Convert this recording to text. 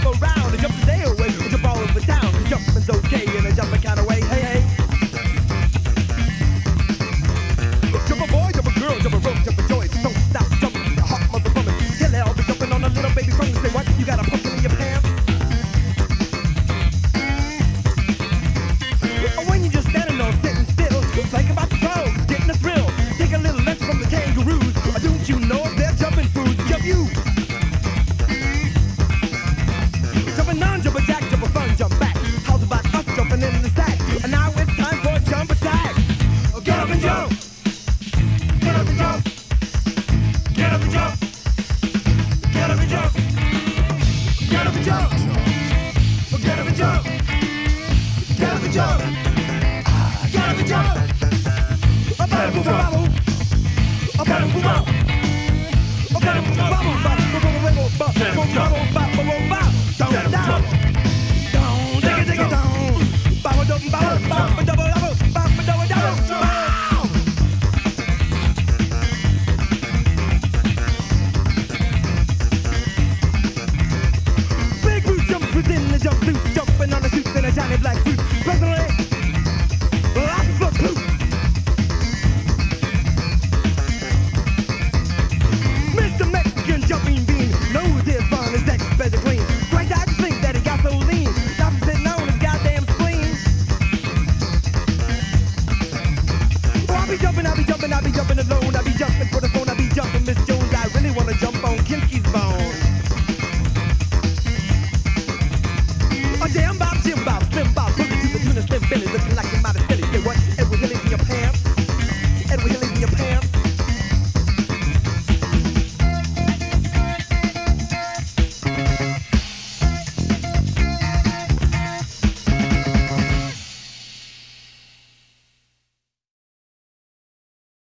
around, and jump the day away, and jump all over town. Jumping's okay in a jumping kind of way. Hey, hey. Jump a boy, jump a girl, jump a rope, jump a joy. Don't stop jumping, the hot mother woman. Tell her I'll be jumping on a little baby phone. Say what? You got a pumpkin in your pants? Or when you just standing or sitting still, think about the pros, getting a thrill. Take a little lesson from the kangaroos. Or don't you know they're jumping fools? Jump you. Jump a non, jump a jack, jump a fun, jump back. How's about us jumping in the sack? And now it's time for a jump attack. Get up and jump. Get up and jump. Get up and jump. Get up and jump. Get up and jump. Get up and jump. Get up and jump. Get up and jump. Up and move around. Up and move around. Up and move around. Big Bruce jumps within the jumpsuit, jumping on the suits in a shiny black suit. Personally, I prefer poop. Mr. Mexican jumping bean knows his fun is next better clean. Quite I think that he got so lean, now he's sitting on his goddamn spleen. Oh, I'll be jumping alone, I'll be jumping for the